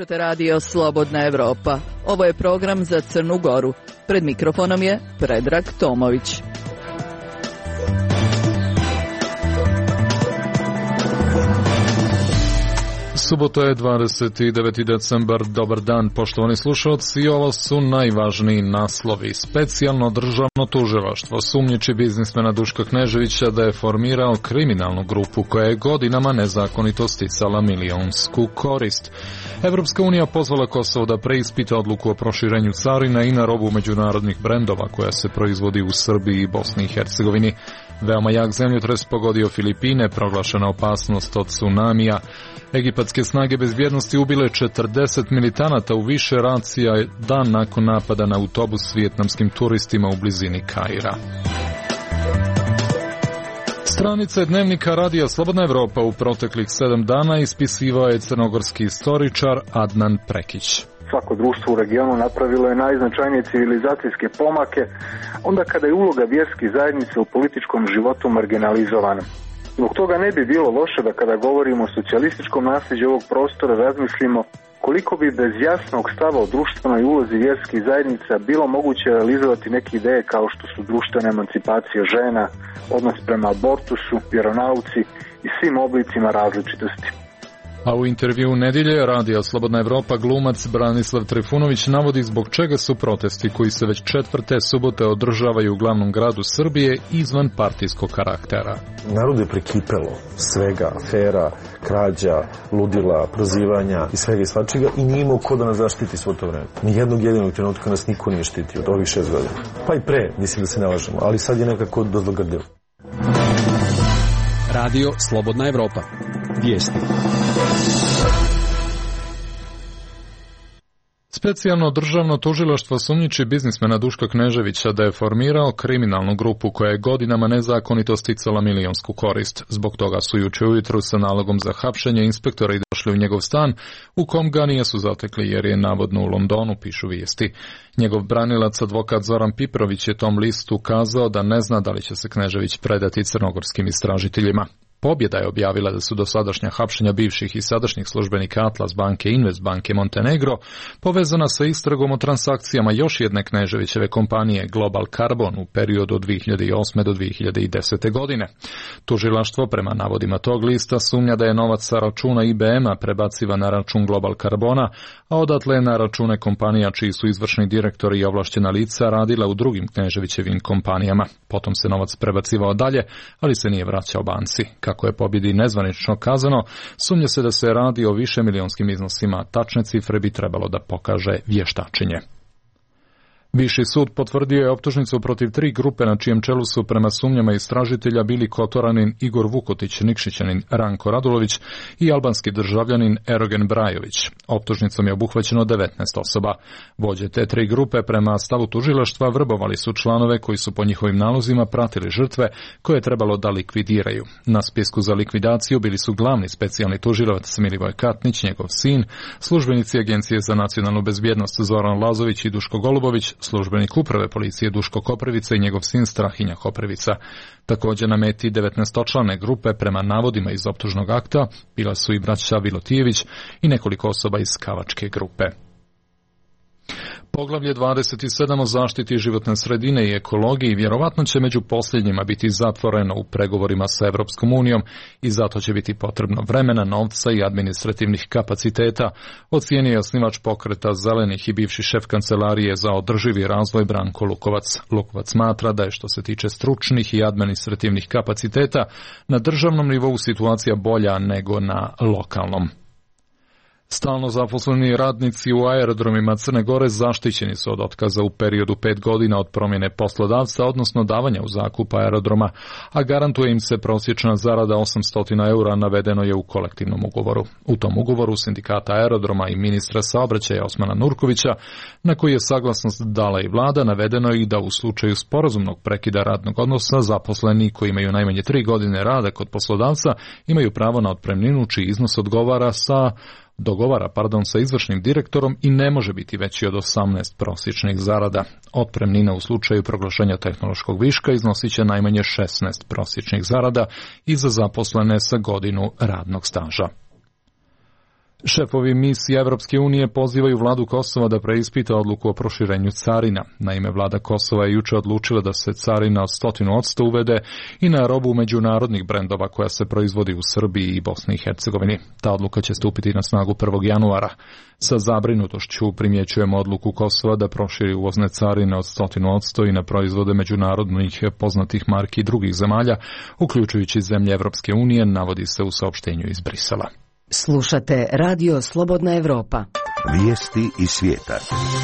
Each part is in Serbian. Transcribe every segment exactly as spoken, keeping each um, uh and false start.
Slušate radio Slobodna Evropa. Ovo je program za Crnu Goru. Pred mikrofonom je Predrag Tomović. Subota je dvadeset deveti decembar. Dobar dan, poštovani slušalci. Ovo su najvažniji naslovi. Specijalno državno tužilaštvo sumnjiči biznismena Duška Kneževića da je formirao kriminalnu grupu koja je godinama nezakonito sticala milionsku korist. Evropska unija pozvala Kosovo da preispita odluku o proširenju carina i na robu međunarodnih brendova koja se proizvodi u Srbiji i Bosni i Hercegovini. Veoma jak zemljotres pogodio Filipine, proglašena opasnost od tsunamija. Egipatske snage bezbjednosti ubile četrdeset militanata u više racija dan nakon napada na autobus s vijetnamskim turistima u blizini Kaira. Stranice dnevnika radija Slobodna Evropa u proteklih sedam dana ispisivao je crnogorski istoričar Adnan Prekić. Svako društvo u regionu napravilo je najznačajnije civilizacijske pomake onda kada je uloga vjerskih zajednica u političkom životu marginalizovana. Zbog toga ne bi bilo loše da kada govorimo o socijalističkom nasljeđu ovog prostora razmislimo koliko bi bez jasnog stava o društvenoj ulozi vjerskih zajednica bilo moguće realizovati neke ideje kao što su društvena emancipacija žena, odnos prema abortusu, vjeronauci i svim oblicima različitosti. A u intervju nedjelje radija Slobodna Evropa glumac Branislav Trifunović navodi zbog čega su protesti koji se već četvrte subote održavaju u glavnom gradu Srbije izvan partijskog karaktera. Narod je prekipelo svega, afera, krađa, ludila, prozivanja i svega i svačega i nije imao ko da nas zaštiti svo to vreme. Nijednog jedinog trenutka nas niko nije štitio od ovih šest godina. Pa i pre, mislim da se ne lažemo, ali sad je nekako dozlogrdilo. Radio Slobodna Evropa. Vijesti. Specijalno državno tužilaštvo sumnjiči biznismena Duška Kneževića da je formirao kriminalnu grupu koja je godinama nezakonito sticala milionsku korist. Zbog toga su jučer ujutru sa nalogom za hapšenje inspektora i došli u njegov stan, u kom ga nisu zatekli jer je navodno u Londonu, pišu vijesti. Njegov branilac, advokat Zoran Piprović, je tom listu kazao da ne zna da li će se Knežević predati crnogorskim istražiteljima. Pobjeda je objavila da su dosadašnja hapšenja bivših i sadašnjih službenika Atlas banke i Invest banke Montenegro povezana sa istragom o transakcijama još jedne Kneževićeve kompanije Global Carbon u periodu od dvije hiljade osme do dvije hiljade desete. godine. Tužilaštvo prema navodima tog lista sumnja da je novac sa računa I B M-a prebacivan na račun Global Carbona, a odatle na račune kompanija čiji su izvršni direktori i ovlašćena lica radila u drugim Kneževićevim kompanijama. Potom se novac prebacivao dalje, ali se nije vraćao banci. Kako je pobjedi nezvanično kazano, sumnja se da se radi o više milionskim iznosima. Tačne cifre bi trebalo da pokaže vještačenje. Viši sud potvrdio je optužnicu protiv tri grupe na čijem čelu su prema sumnjama istražitelja bili Kotoranin Igor Vukotić, Nikšićanin Ranko Radulović i albanski državljanin Erogen Brajović. Optužnicom je obuhvaćeno devetnaest osoba. Vođe te tri grupe prema stavu tužilaštva vrbovali su članove koji su po njihovim nalozima pratili žrtve koje je trebalo da likvidiraju. Na spisku za likvidaciju bili su glavni specijalni tužilac Milivoj Katnić, njegov sin, službenici Agencije za nacionalnu bezbjednost Zoran Lazović i Duško Golubović, službenik uprave policije Duško Koprivica i njegov sin Strahinja Koprivica. Također na meti devetnaestočlane grupe prema navodima iz optužnog akta bila su i braća Vilotijević i nekoliko osoba iz Kavačke grupe. Poglavlje dvadeset sedam o zaštiti životne sredine i ekologiji vjerovatno će među posljednjima biti zatvoreno u pregovorima sa Evropskom unijom i zato će biti potrebno vremena, novca i administrativnih kapaciteta, ocijenio je osnivač pokreta Zelenih i bivši šef kancelarije za održivi razvoj Branko Lukovac. Lukovac smatra da je što se tiče stručnih i administrativnih kapaciteta na državnom nivou situacija bolja nego na lokalnom. Stalno zaposleni radnici u aerodromima Crne Gore zaštićeni su od otkaza u periodu pet godina od promjene poslodavca, odnosno davanja u zakup aerodroma, a garantuje im se prosječna zarada osamsto eura, navedeno je u kolektivnom ugovoru. U tom ugovoru sindikata aerodroma i ministra saobraćaja Osmana Nurkovića, na koji je saglasnost dala i vlada, navedeno je i da u slučaju sporazumnog prekida radnog odnosa zaposleni koji imaju najmanje tri godine rada kod poslodavca imaju pravo na otpremninu čiji iznos odgovara sa dogovara pardon, sa izvršnim direktorom i ne može biti veći od osamnaest prosječnih zarada. Otpremnina u slučaju proglašenja tehnološkog viška iznosit će najmanje šesnaest prosječnih zarada i za zaposlene sa godinu radnog staža. Šefovi misije Evropske unije pozivaju vladu Kosova da preispita odluku o proširenju carina. Naime, vlada Kosova je juče odlučila da se carina od stotinu odsto uvede i na robu međunarodnih brendova koja se proizvodi u Srbiji i Bosni i Hercegovini. Ta odluka će stupiti na snagu prvog januara. Sa zabrinutošću primjećujemo odluku Kosova da proširi uvozne carine od stotinu odsto i na proizvode međunarodnih poznatih marki i drugih zemalja, uključujući zemlje Evropske unije, navodi se u saopštenju iz Brisela. Slušate Radio Slobodna Evropa. Vijesti iz svijeta.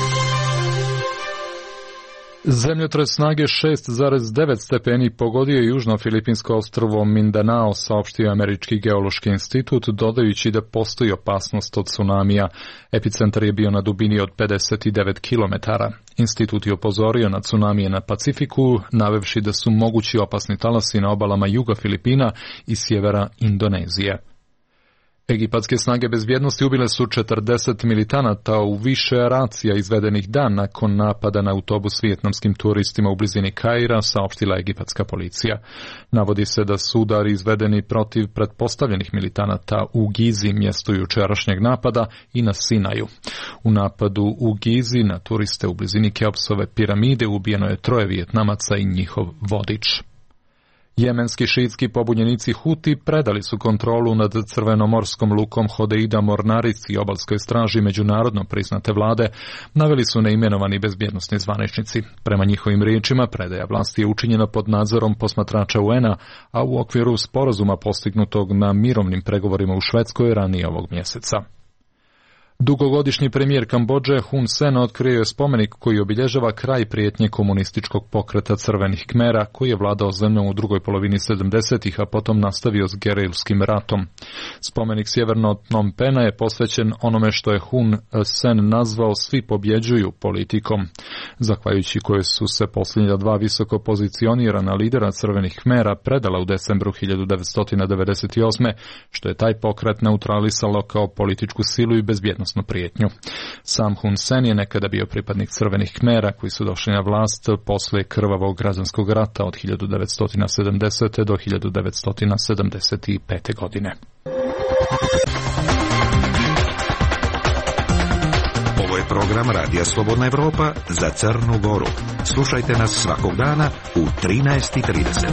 Zemljotres snage šest zarez devet stepeni pogodio je južno filipinsko ostrvo Mindanao, saopštio Američki geološki institut, dodajući da postoji opasnost od tsunamija. Epicentar je bio na dubini od pedeset devet kilometara. Institut je upozorio na tsunamije na Pacifiku, navevši da su mogući opasni talasi na obalama juga Filipina i sjevera Indonezije. Egipatske snage bezbjednosti ubile su četrdeset militanata u više racija izvedenih dan nakon napada na autobus s vijetnamskim turistima u blizini Kaira, saopštila egipatska policija. Navodi se da su udari izvedeni protiv pretpostavljenih militanata u Gizi, mjestu jučerašnjeg napada, i na Sinaju. U napadu u Gizi na turiste u blizini Keopsove piramide ubijeno je troje Vijetnamaca i njihov vodič. Jemenski šiitski pobunjenici Huti predali su kontrolu nad crvenomorskom lukom Hodeida mornarici i obalskoj straži međunarodno priznate vlade, naveli su neimenovani bezbjednosni zvaničnici. Prema njihovim riječima, predaja vlasti je učinjena pod nadzorom posmatrača U N A, a u okviru sporazuma postignutog na mirovnim pregovorima u Švedskoj ranije ovog mjeseca. Dugogodišnji premijer Kambodže Hun Sen otkrio je spomenik koji obilježava kraj prijetnje komunističkog pokreta Crvenih Kmera, koji je vladao zemljom u drugoj polovini sedamdesetih, a potom nastavio s gerilskim ratom. Spomenik sjeverno od Phnom Penha je posvećen onome što je Hun Sen nazvao svi pobjeđuju politikom, zahvaljujući koje su se posljednja dva visoko pozicionirana lidera Crvenih Kmera predala u decembru hiljadu devetsto devedeset osme, što je taj pokret neutralisalo kao političku silu i bezbjednost prijetnju. Sam Hun Sen je nekada bio pripadnik Crvenih Kmera koji su došli na vlast posle krvavog građanskog rata od hiljadu devetsto sedamdesete. do hiljadu devetsto sedamdeset pete. godine. Ovo je program Radija Slobodna Evropa za Crnu Goru. Slušajte nas svakog dana u trinaest i trideset.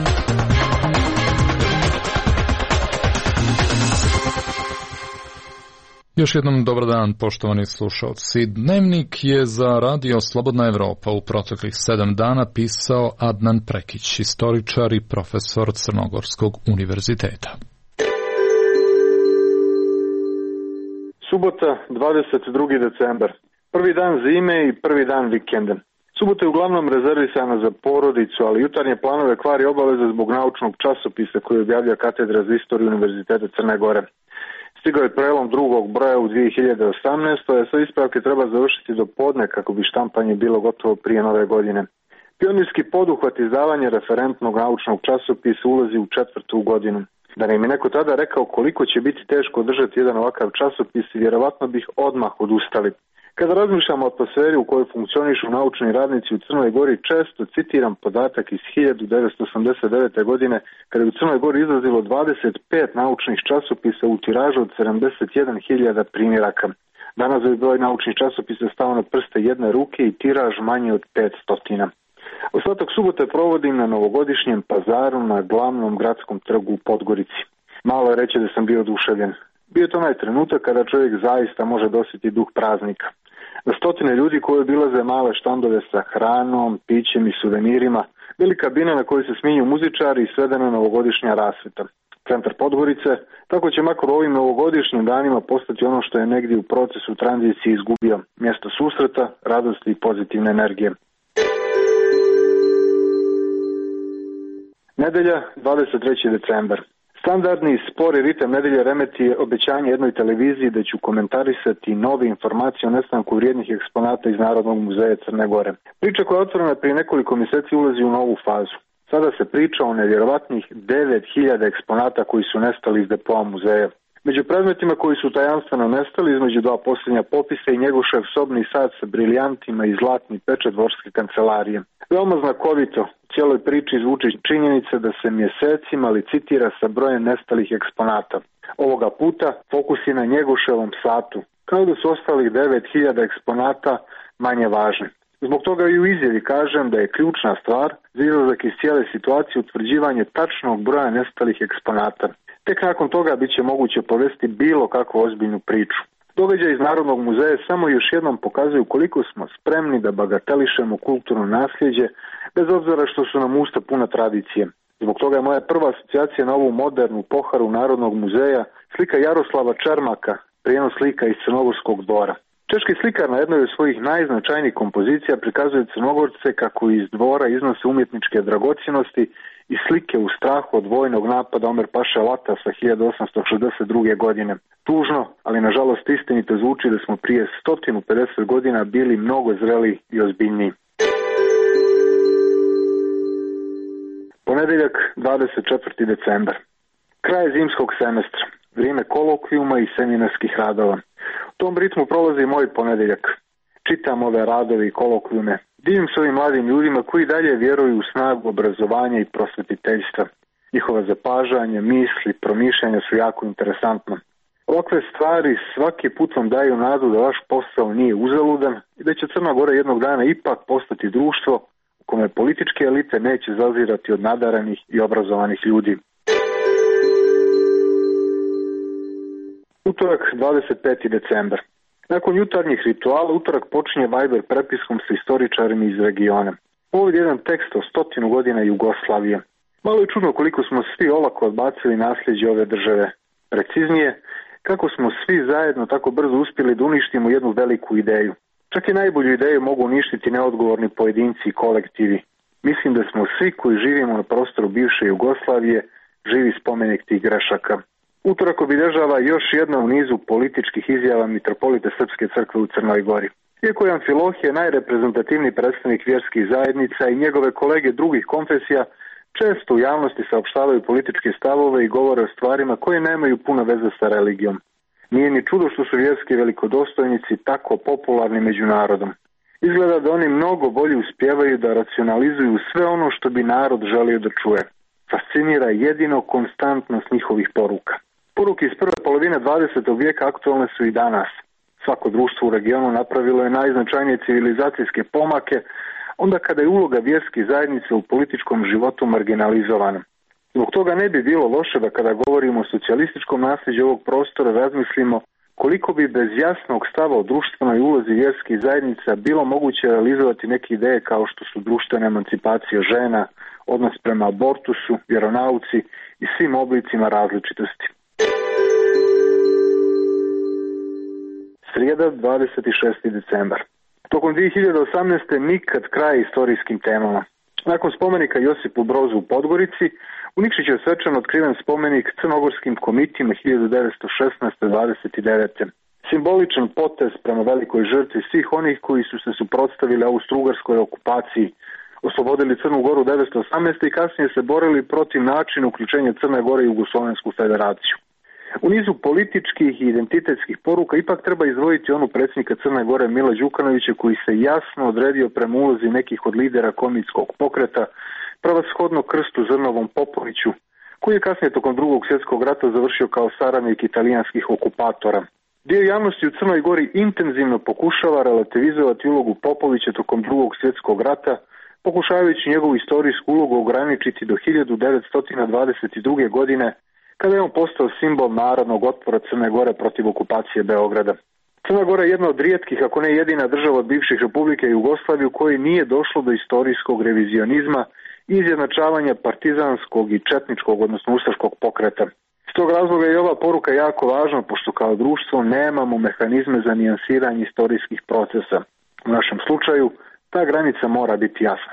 Još jednom dobar dan, poštovani slušalci. Dnevnik je za Radio Slobodna Evropa u proteklih sedam dana pisao Adnan Prekić, istoričar i profesor Crnogorskog univerziteta. Subota, dvadeset drugi decembar. Prvi dan zime i prvi dan vikenda. Subota je uglavnom rezervisana za porodicu, ali jutarnje planove kvari obaveze zbog naučnog časopisa koji objavlja Katedra za istoriju Univerziteta Crne Gore. Stigao je prelom drugog broja u dvije hiljade osamnaestoj. a sve ispravke treba završiti do podne kako bi štampanje bilo gotovo prije nove godine. Pionirski poduhvat izdavanja referentnog naučnog časopisa ulazi u četvrtu godinu. Da nam je neko tada rekao koliko će biti teško održati jedan ovakav časopis, vjerovatno bih odmah odustali. Kada razmišljam o atmosferi u kojoj funkcionišu naučni radnici u Crnoj Gori, često citiram podatak iz hiljadu devetsto osamdeset devete. godine, kada je u Crnoj Gori izlazilo dvadeset pet naučnih časopisa u tiražu od sedamdeset jedan hiljada primjeraka. Danas je broj naučnih časopisa stao na prste jedne ruke i tiraž manje od petsto. Ostatak subote provodim na novogodišnjem pazaru na glavnom gradskom trgu u Podgorici. Malo je reći da sam bio oduševljen. Bio je to onaj trenutak kada čovjek zaista može dosjetiti duh praznika. Na stotine ljudi koji obilaze male štandove sa hranom, pićem i suvenirima, velika kabina na kojoj se smiju muzičari i svedena novogodišnja rasveta. Centar Podgorice, tako će makar ovim novogodišnjim danima postati ono što je negdje u procesu tranzicije izgubio, mjesto susreta, radosti i pozitivne energije. Nedelja, dvadeset treći decembar. Standardni i spori ritam nedelje remeti obećanje jednoj televiziji da ću komentarisati nove informacije o nestanku vrijednih eksponata iz Narodnog muzeja Crne Gore. Priča koja je otvorena prije nekoliko mjeseci ulazi u novu fazu. Sada se priča o nevjerovatnih devet hiljada eksponata koji su nestali iz depoa muzeja. Među predmetima koji su tajanstveno nestali između dva posljednja popisa i Njegošev sobni sat sa briljantima i zlatni pečat dvorske kancelarije. Veoma znakovito u cijeloj priči zvuči činjenica da se mjesecima licitira sa brojem nestalih eksponata. Ovoga puta fokus je na Njegoševom satu, kao da su ostalih devet hiljada eksponata manje važni. Zbog toga i u izjavi kažem da je ključna stvar za izlazak iz cijele situacije utvrđivanje tačnog broja nestalih eksponata. Tek nakon toga bit će moguće povesti bilo kakvu ozbiljnu priču. Događaj iz Narodnog muzeja samo još jednom pokazuju koliko smo spremni da bagatelišemo kulturno nasljeđe, bez obzira što su nam usta puna tradicije. Zbog toga je moja prva asocijacija na ovu modernu poharu Narodnog muzeja slika Jaroslava Čermaka, prijenos slika iz Crnogorskog dvora. Češki slikar na jednoj od svojih najznačajnijih kompozicija prikazuje Crnogorce kako iz dvora iznose umjetničke dragocjenosti i slike u strahu od vojnog napada Omer Paše Latasa hiljadu osamsto šezdeset druge. godine. Tužno, ali nažalost istinito zvuči da smo prije sto pedeset godina bili mnogo zreli i ozbiljniji. Ponedjeljak, dvadeset četvrti decembar. Kraj zimskog semestra, vrijeme kolokvijuma i seminarskih radova. U tom ritmu prolazi moj ponedjeljak. Čitam ove radove i kolokvijume. Divim se ovim mladim ljudima koji dalje vjeruju u snagu obrazovanja i prosvetiteljstva. Njihova zapažanja, misli, promišljanja su jako interesantna. Ovakve stvari svaki put vam daju nadu da vaš posao nije uzaludan i da će Crna Gora jednog dana ipak postati društvo u kome političke elite neće zazirati od nadaranih i obrazovanih ljudi. Utorak, dvadeset peti decembar. Nakon jutarnjih rituala, utorak počinje Viber prepiskom sa istoričarima iz regiona. Ovdje jedan tekst o stotinu godina Jugoslavije. Malo je čudno koliko smo svi olako odbacili nasljeđe ove države. Preciznije, kako smo svi zajedno tako brzo uspjeli da uništimo jednu veliku ideju. Čak i najbolju ideju mogu uništiti neodgovorni pojedinci i kolektivi. Mislim da smo svi koji živimo na prostoru bivše Jugoslavije živi spomenik tih grešaka. Utorak obilježava još jedno u nizu političkih izjava mitropolite Srpske crkve u Crnoj Gori. Iako je Amfilohije najreprezentativniji predstavnik vjerskih zajednica i njegove kolege drugih konfesija često u javnosti saopštavaju političke stavove i govore o stvarima koje nemaju puno veze sa religijom. Nije ni čudo što su vjerski velikodostojnici tako popularni među narodom. Izgleda da oni mnogo bolje uspijevaju da racionalizuju sve ono što bi narod želio da čuje. Fascinira jedino konstantnost njihovih poruka. Poruke iz prve polovine dvadesetog vijeka aktualne su i danas. Svako društvo u regionu napravilo je najznačajnije civilizacijske pomake onda kada je uloga vjerskih zajednica u političkom životu marginalizovana. Zbog toga ne bi bilo loše da kada govorimo o socijalističkom nasljeđu ovog prostora razmislimo koliko bi bez jasnog stava o društvenoj ulozi vjerskih zajednica bilo moguće realizovati neke ideje kao što su društvena emancipacija žena, odnos prema abortusu, vjeronauci i svim oblicima različitosti. Srijeda, dvadeset šesti decembar. Tokom dvije hiljade osamnaeste. nikad kraj istorijskim temama. Nakon spomenika Josipu Brozu u Podgorici, u Nikšiću je svečano otkriven spomenik crnogorskim komitima hiljadu devetsto šesnaeste. do dvadeset devete. Simboličan potez prema velikoj žrtvi svih onih koji su se suprotstavili austrougarskoj okupaciji, oslobodili Crnu Goru devetsto osamnaeste. i kasnije se borili protiv načina uključenja Crne Gore u Jugoslovensku federaciju. U nizu političkih i identitetskih poruka ipak treba izdvojiti onu predsjednika Crne Gore Mila Đukanovića koji se jasno odredio prema ulozi nekih od lidera komitskog pokreta, pravoshodno Krstu Zrnovom Popoviću, koji je kasnije tokom drugog svjetskog rata završio kao saradnik italijanskih okupatora. Dio javnosti u Crnoj Gori intenzivno pokušava relativizovati ulogu Popovića tokom drugog svjetskog rata, pokušavajući njegovu istorijsku ulogu ograničiti do hiljadu devetsto dvadeset druge. godine, kada je on postao simbol narodnog otpora Crne Gore protiv okupacije Beograda. Crna Gora je jedna od rijetkih, ako ne jedina država od bivših republike Jugoslavije u kojoj nije došlo do istorijskog revizionizma i izjednačavanja partizanskog i četničkog, odnosno ustaškog pokreta. Iz tog razloga je ova poruka jako važna, pošto kao društvo nemamo mehanizme za nijansiranje istorijskih procesa. U našem slučaju, ta granica mora biti jasna.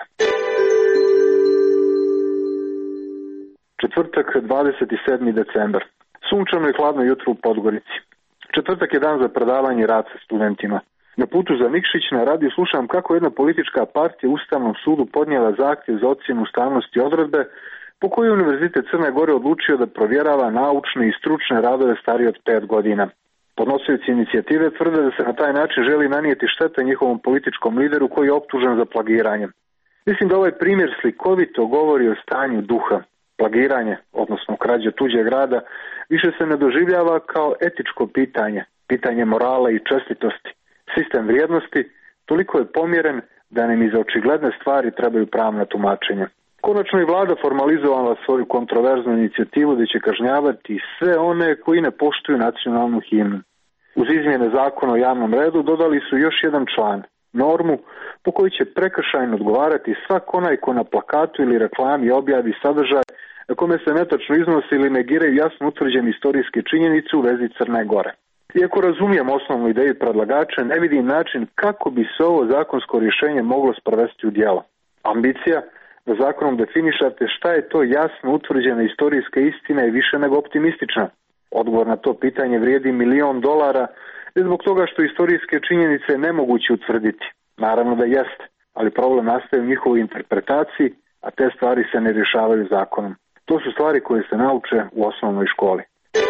Četvrtak, dvadeset sedmi decembar. Sunčano i hladno jutro u Podgorici. Četvrtak je dan za predavanje i rad sa studentima. Na putu za Nikšić na radiju slušam kako jedna politička partija Ustavnom sudu podnijela zahtjev za ocjenu ustavnosti odredbe po kojoj je Univerzitet Crne Gore odlučio da provjerava naučne i stručne radove starije od pet godina. Podnosioci inicijative tvrde da se na taj način želi nanijeti štete njihovom političkom lideru koji je optužen za plagiranje. Mislim da ovaj primjer slikovito govori o stanju duha. Plagiranje, odnosno krađa tuđeg rada, više se ne doživljava kao etičko pitanje, pitanje morala i čestitosti. Sistem vrijednosti toliko je pomjeren da nam i za očigledne stvari trebaju pravna tumačenja. Konačno i vlada formalizovala svoju kontroverznu inicijativu da će kažnjavati sve one koji ne poštuju nacionalnu himnu. Uz izmjene zakona o javnom redu dodali su još jedan član, normu po kojoj će prekršajno odgovarati svak onaj ko na plakatu ili reklami objavi sadržaj na kome se netačno iznosi ili negiraju jasno utvrđene istorijske činjenice u vezi Crne Gore. Iako razumijem osnovnu ideju predlagača, ne vidim način kako bi se ovo zakonsko rješenje moglo sprovesti u djelo. Ambicija da zakonom definišate šta je to jasno utvrđena istorijska istina je više nego optimistična. Odgovor na to pitanje vrijedi milion dolara i zbog toga što istorijske činjenice je nemoguće utvrditi. Naravno da jeste, ali problem nastaje u njihovoj interpretaciji, a te stvari se ne rješavaju zakonom. To su stvari koje se nauče u osnovnoj školi.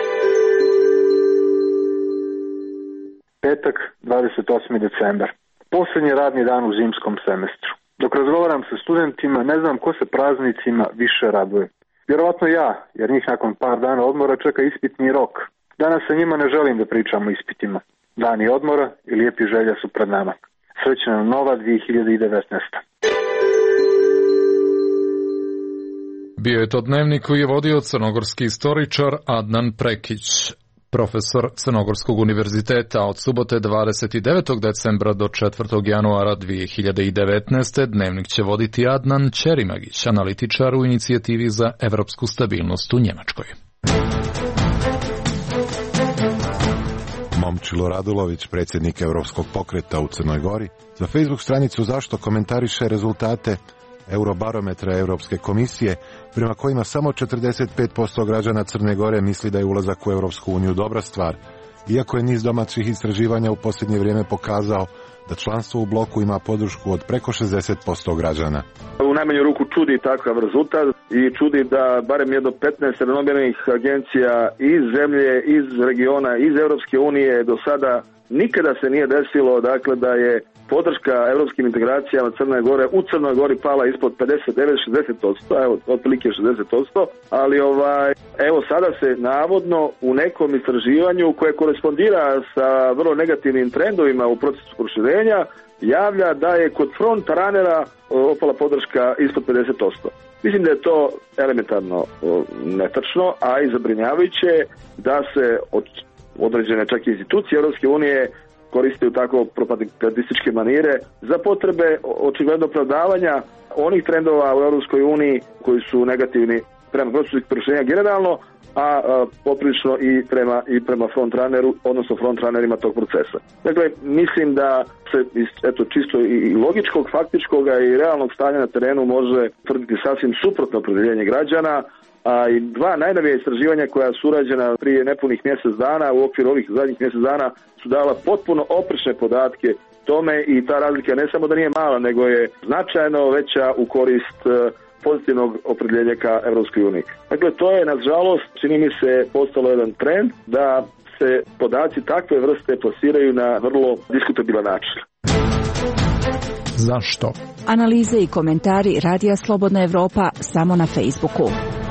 Petak, dvadeset osmi decembar. Posljednji radni dan u zimskom semestru. Dok razgovaram sa studentima, ne znam ko se praznicima više raduje. Vjerovatno ja, jer njih nakon par dana odmora čeka ispitni rok. Danas sa njima ne želim da pričam o ispitima. Dani odmora i lijepi želja su pred nama. Srećna nova dvije hiljade devetnaesta. Bio je to dnevnik koji je vodio crnogorski istoričar Adnan Prekić, profesor Crnogorskog univerziteta. Od subote dvadeset devetog decembra do četvrtog januara dvije hiljade devetnaeste. Dnevnik će voditi Adnan Čerimagić, analitičar u inicijativi za evropsku stabilnost u Njemačkoj. Momčilo Radulović, predsjednik Europskog pokreta u Crnoj Gori, za Facebook stranicu Zašto komentariše rezultate Eurobarometra Europske komisije, prema kojima samo četrdeset pet posto građana Crne Gore misli da je ulazak u Europsku uniju dobra stvar, iako je niz domaćih istraživanja u posljednje vrijeme pokazao da članstvo u bloku ima podršku od preko šezdeset posto građana. U najmanju ruku čudi takav rezultat i čudi da barem jedno petnaest renomiranih agencija iz zemlje, iz regiona, iz Europske unije do sada nikada se nije desilo, dakle, da je podrška europskim integracijama Crne Gore u Crnoj Gori pala ispod pedeset devet do šezdeset posto, evo, otprilike šezdeset posto, ali ovaj, evo sada se navodno u nekom istraživanju koje korespondira sa vrlo negativnim trendovima u procesu proširenja javlja da je kod front runnera opala podrška ispod pedeset posto. Mislim da je to elementarno netačno, a i zabrinjavajuće da se od određene čak institucije Europske unije koriste u tako propagandističke manire za potrebe očigledno opravdavanja onih trendova u Europskoj uniji koji su negativni prema procesu proširenja generalno, a, a poprilično i prema i prema frontrunneru, odnosno frontrunnerima tog procesa. Dakle, mislim da se iz eto čisto i logičkog, faktičkog i realnog stanja na terenu može tvrditi sasvim suprotno opredjeljenje građana. A i dva najnovija istraživanja koja su urađena prije nepunih mjesec dana u okviru ovih zadnjih mjesec dana su dala potpuno oprečne podatke tome i ta razlika ne samo da nije mala, nego je značajno veća u korist pozitivnog opredjeljenja ka Europskoj uniji. Dakle, to je, nažalost, čini mi se, postalo jedan trend da se podaci takve vrste plasiraju na vrlo diskutabilan način. Zašto? Analize i komentari Radija Slobodna Evropa samo na Facebooku.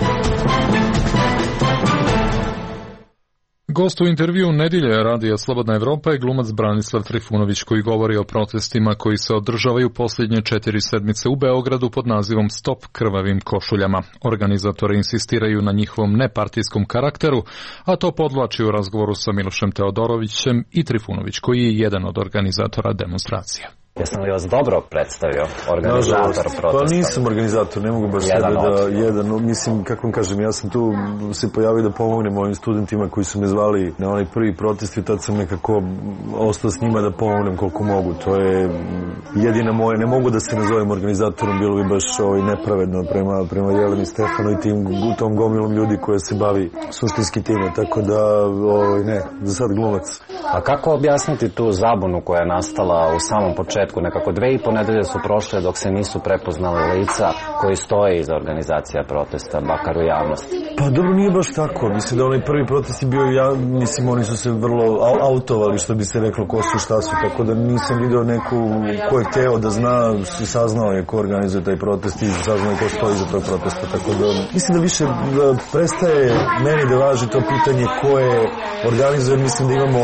Gost u intervju nedjelje Radija Slobodna Evropa je glumac Branislav Trifunović koji govori o protestima koji se održavaju posljednje četiri sedmice u Beogradu pod nazivom Stop krvavim košuljama. Organizatori insistiraju na njihovom nepartijskom karakteru, a to podvlači u razgovoru sa Milošem Teodorovićem i Trifunović koji je jedan od organizatora demonstracija. Jesam li vas dobro predstavio, organizator protesta? Pa nisam organizator, ne mogu baš sebe da jedan, no, mislim, kako vam kažem, ja sam tu se pojavio da pomognem ovim studentima koji su me zvali na onaj prvi protest i tad sam nekako ostao s njima da pomognem koliko mogu. To je jedina moja, ne mogu da se nazovem organizatorom, bilo bi baš ovaj, nepravedno prema, prema Jeleni Stefano i tim, u tom gomilom ljudi koja se bavi suštinski time, tako da, ovaj, ne, za sad glumac. A kako objasniti tu zabunu koja je nastala u samom početku početku, nekako dve i po nedelje su prošle dok se nisu prepoznali lica koji stoje iza organizacija protesta, bakar u javnosti. Pa dobro, nije baš tako. Mislim da onaj prvi protest je bio, ja, mislim, oni su se vrlo autovali, što bi se reklo, ko su, šta su, tako da nisam vidio neku ko je hteo da zna, saznao je ko organizuje taj protest i saznao je ko stoji iza tog protesta, tako da mislim da više da prestaje meni da važi to pitanje ko je organizuje, mislim da imamo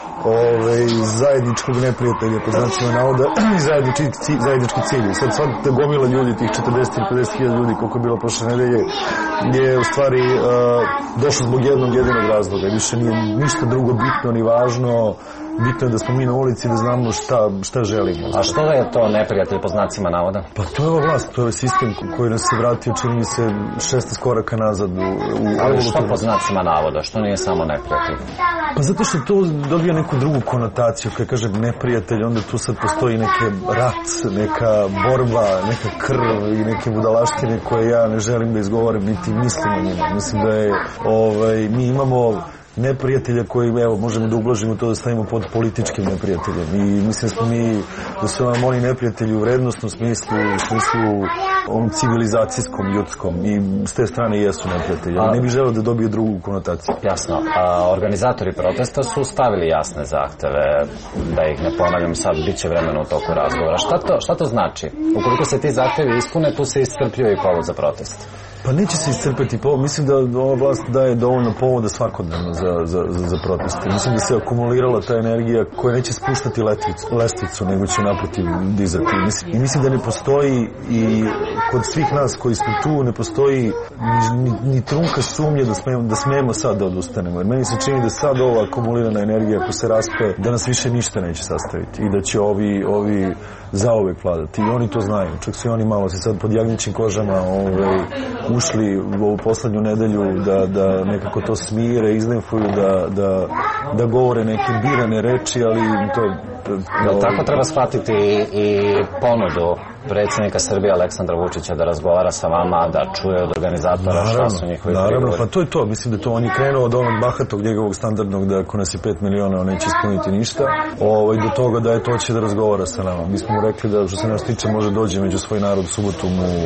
Ove, zajedničkog neprijatelja, po znacima navoda, i zajednički, zajednički cilj. Sad sva ta gomila ljudi, tih četrdeset ili pedeset hiljada ljudi, koliko je bilo prošle nedelje, je u stvari uh, došlo zbog jednog jedinog razloga. Više nije ništa drugo bitno ni važno. Bitno je da smo mi na ulici, da znamo šta, šta želimo. A što je to neprijatelj po znacima navoda? Pa to je ova vlast, to je sistem koji nas se vratio, čini mi se, šesnaest koraka nazad. U, u Ali što po znacima navoda? Što nije samo neprijatelj? Pa zato što to dobija neku drugu konotaciju. Kad kažem neprijatelj, onda tu sad postoji neki rat, neka borba, neka krv i neke budalaštine koje ja ne želim da izgovorim, niti mislim o njima. Mislim da je, ovaj, mi imamo neprijatelja koji, evo, možemo da ublažimo to da stavimo pod političkim neprijateljem. I mislim da smo mi, da su nam oni neprijatelji u vrednostnom smislu, u smislu onom civilizacijskom, ljudskom. I s te strane jesu neprijatelji. Ali ne bih želeo da dobiju drugu konotaciju. Jasno. A organizatori protesta su stavili jasne zahteve, da ih ne ponavljam sad, bit će vremena u toku razgovora. Šta to, šta to znači? Ukoliko se ti zahtevi ispune, tu se iscrpljuje i povod za protest. Pa neće se iscrpeti povod. Mislim da ova vlast daje dovoljno povoda svakodnevno za, za, za, za proteste. Mislim da se akumulirala ta energija koja neće spuštati letvicu, lestvicu, nego će naprotiv dizati. Mislim, I mislim da ne postoji i kod svih nas koji smo tu ne postoji ni, ni, ni trunka sumnje da smemo, da smemo sad da odustanemo. Jer meni se čini da sad ova akumulirana energija ako se raspe, da nas više ništa neće sastaviti i da će ovi, ovi zauvek vladati. I oni to znaju. Čak su i oni malo se sad pod jagnjećim kožama ovaj, ušli u ovu poslednju nedelju da, da nekako to smire, izlinfuju, da, da, da govore neke birane reči, ali to... Da, tako treba shvatiti i ponudu predsjednika Srbije Aleksandra Vučića da razgovara sa vama, da čuje od organizatora naravno, šta su njihovi naravno, prigovori. Pa to je to. Mislim da to on je krenuo od onog bahatog njegovog standardnog da ako nas je pet miliona on neće ispuniti ništa, ovaj, do toga da je to će da razgovara sa nama. Mi smo mu rekli da što se nas tiče može dođe među svoj narod subotom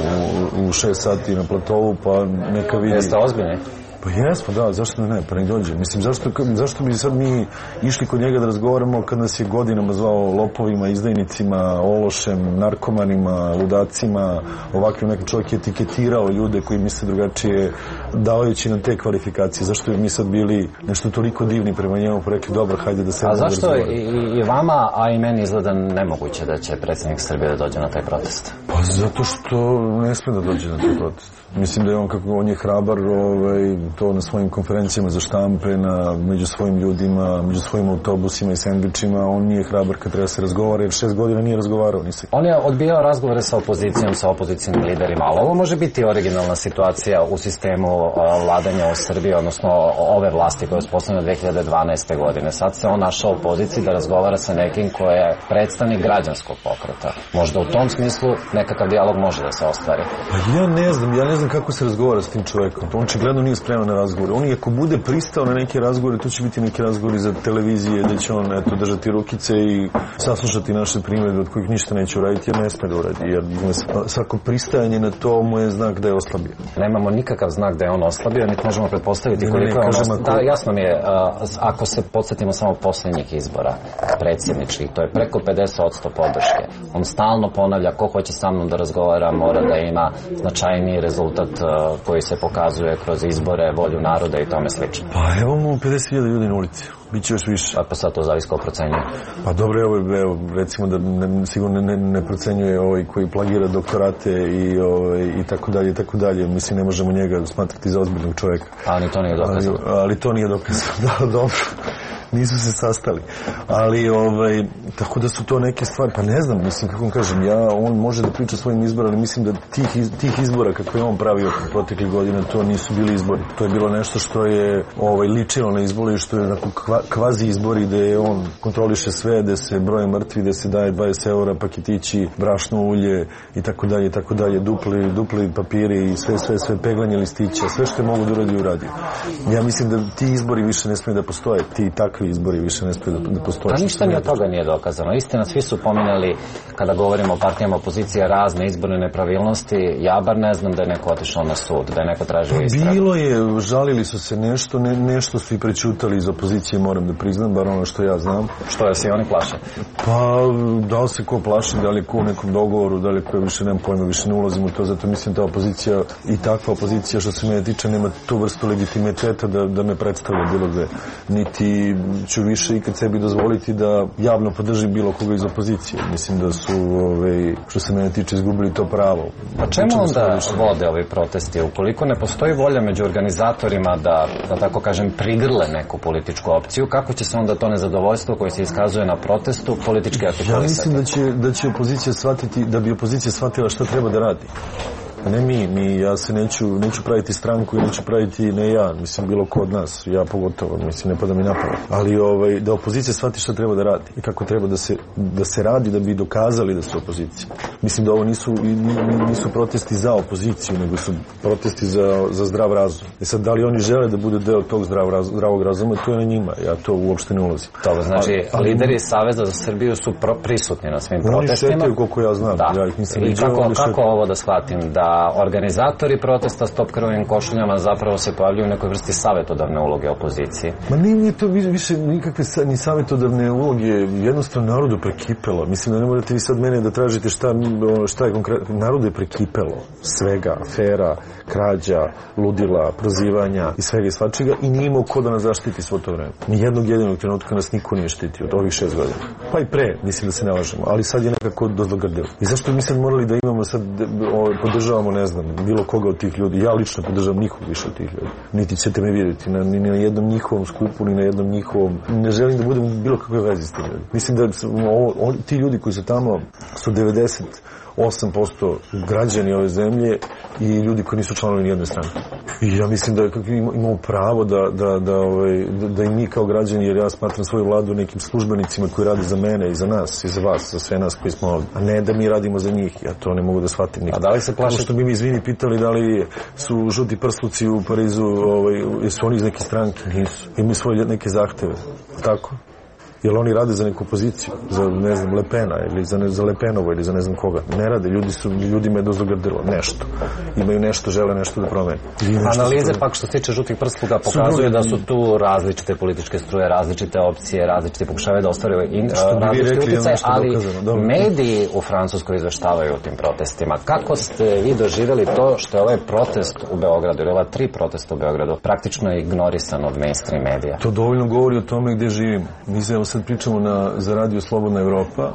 u, u, u šest sati na platovu, pa neka vidi. Jeste ozbiljni? Pa jesmo, da, zašto ne, pa ne dođe. Mislim, zašto, zašto bi sad mi išli kod njega da razgovaramo kad nas je godinama zvao lopovima, izdajnicima, ološem, narkomanima, ludacima, ovakvim nekim čovjek je etiketirao ljude koji misle drugačije, davajući nam te kvalifikacije. Zašto bi mi sad bili nešto toliko divni prema njemu, pa rekli, dobro, hajde da se... A zašto i, i vama, a i meni izgleda nemoguće da će predsjednik Srbije da dođe na taj protest? Pa zato što ne sme da dođe na taj protest. Mislim da je on, kako on je hrabar, ovaj, to na svojim konferencijama za štampe, na, među svojim ljudima, među svojim autobusima i sendvičima, on nije hrabar kad treba se razgovara, jer šest godina nije razgovarao. Nisi. On je odbijao razgovore sa opozicijom, sa opozicijnim liderima, ali ovo može biti originalna situacija u sistemu vladanja u Srbiji, odnosno ove vlasti koje je uspostavljena dve hiljade dvanaeste. godine. Sad se on našao u poziciji da razgovara sa nekim ko je predstavnik građanskog pokreta. Možda u tom smislu nekakav dijalog može da se ostvari. Pa ja ne znam, ja ne znam kako se razgovara s tim čovjekom. On očigledno nije spreman na razgovore. On i ako bude pristao na neke razgovore, to će biti neki razgovori za televizije, da će on eto, držati rukice i saslušati naše primjedbe od kojih ništa neće uraditi, jer ne sme da uradi. Jer svako pristajanje na to mu je znak da je oslabio. Nemamo nikakav znak da je on oslabio, niti možemo pretpostaviti koliko je on oslabio. Da, jasno mi je, ako se podsjetimo samo posljednjih izbora predsjedničkih, to je preko pedeset posto podrške. On stalno ponavlja ko hoće sa mnom da razgovara, mora da ima značajniji rezultat koji se pokazuje kroz izbore, volju naroda i tome slično. Pa evo mu pedeset hiljada ljudi na ulici. Biće još više. A pa sad to zavisi ko procenjuje. Pa dobro, evo, evo recimo da ne, sigurno ne, ne procenjuje ovaj koji plagira doktorate i, ovaj, i tako dalje i tako dalje. Mislim, ne možemo njega smatrati za ozbiljnog čovjeka. Ali to nije dokazano. Ali, ali to nije dokazano, da, dobro. Nisu se sastali. Ali, ovaj, tako da su to neke stvari, pa ne znam, mislim, kako vam kažem, ja, on može da priča svojim izbora, ali mislim da tih, iz, tih izbora, kako je on pravio proteklih godina, to nisu bili izbori. To je bilo nešto što je ovaj, ličilo na izbori, što je onako kva, kvazi izbori, gde on kontroliše sve, gde se broje mrtvi, gde se daje dvadeset eura, paketići, brašno, ulje i tako dalje, i tako dalje, dupli, dupli papiri i sve, sve, sve peglanje listića, sve što je mogu da uradi, uradi. Ja mislim da ti izbori više ne smije da postoje, ti tak takvi izbori više ne smiju da, da postoje. Pa ništa ni od toga nije dokazano. Istina, svi su pominjali, kada govorimo o partijama opozicije, razne izborne nepravilnosti. Ja bar ne znam da je neko otišao na sud, da je neko tražio istragu. Bilo je, žalili su se nešto, ne, nešto su i prećutali iz opozicije, moram da priznam, bar ono što ja znam. Što je se oni plaše? Pa, da li se ko plaši, da li je ko u nekom dogovoru, da li je ko više, nemam pojma, više ne ulazim u to, zato mislim da opozicija i takva opozicija što se mene tiče nema tu vrstu legitimiteta da, da me predstavlja bilo gde. Niti ću više ikad sebi dozvoliti da javno podržim bilo koga iz opozicije. Mislim da su, ove, što se mene tiče, izgubili to pravo. A čemu onda vode ovi protesti? Ukoliko ne postoji volja među organizatorima da, da tako kažem, prigrle neku političku opciju, kako će se onda to nezadovoljstvo koje se iskazuje na protestu politički artikulisati? Ja mislim da će, da će opozicija shvatiti, da bi opozicija shvatila šta treba da radi. Ne mi, mi, ja se neću, neću praviti stranku i neću praviti, ne ja, mislim, bilo ko od nas, ja pogotovo, mislim, ne pada mi napamet. Ali ovaj, da opozicija shvati šta treba da radi i kako treba da se, da se radi da bi dokazali da su opozicija. Mislim da ovo nisu, nisu protesti za opoziciju, nego su protesti za, za zdrav razum. I sad, da li oni žele da bude deo tog zdrav, zdravog razuma, to je na njima, ja to uopšte ne ulazim. Dobro, znači, ali, lideri Saveza za Srbiju su pro, prisutni na svim protestima. Oni šetaju koliko ja znam. Da. Ja ih nisam I vidio, kako, kako ovo da shvatim? Da organizatori protesta Stop krvavim košuljama zapravo se pojavljuju u nekoj vrsti savjetodavne uloge opozicije. Ma nije, nije to više nikakve ni savjetodavne uloge, jednostavno narodu prekipelo. Mislim da ne morate vi sad mene da tražite šta, šta je konkretno. Narodu je prekipelo svega, afera, krađa, ludila, prozivanja i svega i svačega i nije imao ko da nas zaštiti svo to vreme. Nijednog jedinog trenutka nas niko nije štitio od ovih šest godina. Pa i pre, mislim da se ne lažemo, ali sad je nekako dozlogrdilo. I zašto mi sad morali da imamo sad, podržavamo, ne znam, bilo koga od tih ljudi. Ja lično podržavam nikog više od tih ljudi. Niti ćete me vidjeti na, ni na jednom njihovom skupu, ni na jednom njihovom... Ne želim da budem u bilo kakve vezi s tim ljudi. Mislim da ovo, on, ti ljudi koji su tamo su devedeset osam posto građani ove zemlje i ljudi koji nisu članovi nijedne strane. I ja mislim da imamo pravo da, da, da, ovaj, da, da i mi kao građani, jer ja smatram svoju vladu nekim službenicima koji rade za mene i za nas i za vas, za sve nas koji smo ovdje. A ne da mi radimo za njih. Ja to ne mogu da shvatim nikad. A da li se plaši? Što bi mi izvini pitali da li su žuti prsluci u Parizu, ovaj, jesu oni iz neke stranke? Nisu. Imaju svoje neke zahteve. Tako? Jel oni rade za neku poziciju, za, ne znam, Lepena ili za, ne, za Lepenovo ili za ne znam koga. Ne rade, ljudi su, ljudima je dozlogrdilo nešto. Imaju nešto, žele nešto da promene. Analize pak što se tiče žutih prsluga pokazuje da su tu različite političke struje, različite opcije, različite pokušavaju da ostvaruju in, različite utjecaje, ali dokazano, mediji u Francuskoj izveštavaju o tim protestima. Kako ste vi doživjeli to što je ovaj protest u Beogradu, ili ova tri protesta u Beogradu, praktično ignorisan od mainstream medija? To dovoljno govori o tome gdje živimo. Mi se sad pričamo na, za radio Slobodna Evropa,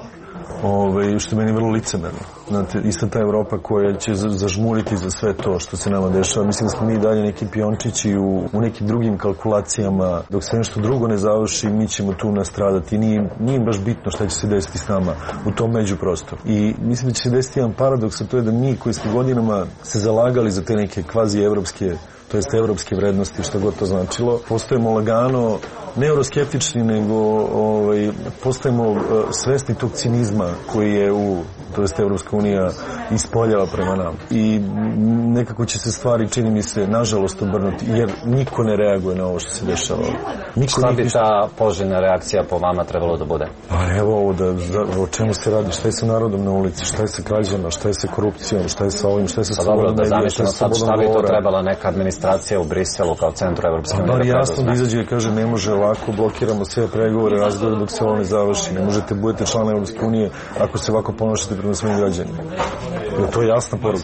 ove, što je meni vrlo licemerno. Znate, ista ta Evropa koja će zažmuriti za sve to što se nama dešava. Mislim da smo mi dalje neki piončići u, u nekim drugim kalkulacijama. Dok se nešto drugo ne završi, mi ćemo tu nastradati. Nije, nije baš bitno šta će se desiti s nama u tom međuprostoru. I mislim da će se desiti jedan paradoks, a to je da mi koji smo godinama se zalagali za te neke kvazi evropske, to jest evropske vrednosti, što god to značilo, postajemo lagano ne euroskeptični, nego ovaj, postajemo uh, svesni tog cinizma koji je u, to jest Evropska unija ispoljava prema nam. I nekako će se stvari, čini mi se, nažalost obrnuti, jer niko ne reaguje na ovo što se dešava. Niko šta bi ta poželjna reakcija po vama trebalo da bude? Pa evo ovo, da, da, o čemu se radi, šta je sa narodom na ulici, šta je sa krađama, šta je sa korupcijom, šta je sa ovim, šta je sa slobodom medija, šta je sa slobodom govora. Šta bi to trebala neka administracija u Briselu kao centru Evropske unije? Pa bar jasno da izađe i kaže ne može ovako, blokiramo sve pregovore, razgovore dok se ovo ne završi. Ne možete budete član Evropske unije ako se ovako ponašate prema svojim građanima. To je jasna poruka.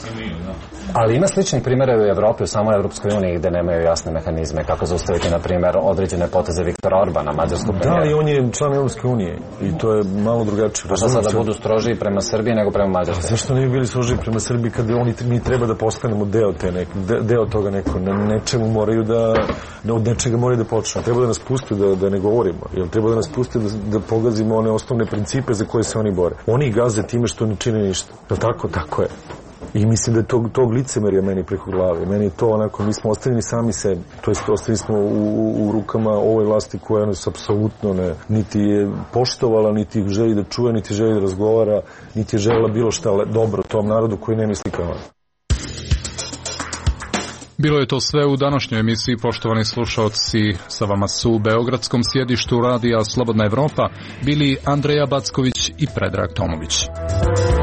Ali ima sličnih primjera u Evropi, u samoj Evropskoj uniji gde nemaju jasne mehanizme. Kako zaustaviti, na primjer, određene poteze Viktora Orbana, mađarskog premijera? Da, i on je član Evropske unije i to je malo drugačije. A šta sad da budu strožiji prema Srbiji nego prema Mađarskoj? Zašto ne bi bili strožiji prema Srbiji kada oni, mi treba da postanemo deo, te nek, de, deo toga neko, ne, nečemu moraju da, da od nečega moraju da počnu. Treba da nas puste da, da ne govorimo, jer treba da nas puste da, da pogazimo one osnovne principe za koje se oni bore. Oni gaze time što ne čine ništa. Je tako? Tako je. I mislim da je tog, tog licemerja meni preko glave. Meni je to onako, mi smo ostavljeni sami sebi. To jest, ostavljeni smo u, u, u rukama ovoj vlasti koja nas apsolutno ne, niti je poštovala, niti želi da čuje, niti želi da razgovara, niti je želela bilo šta dobro tom narodu koji ne misli kao on. Bilo je to sve u današnjoj emisiji, poštovani slušalci. Sa vama su u beogradskom sjedištu radija Slobodna Evropa bili Andreja Backović i Predrag Tomović.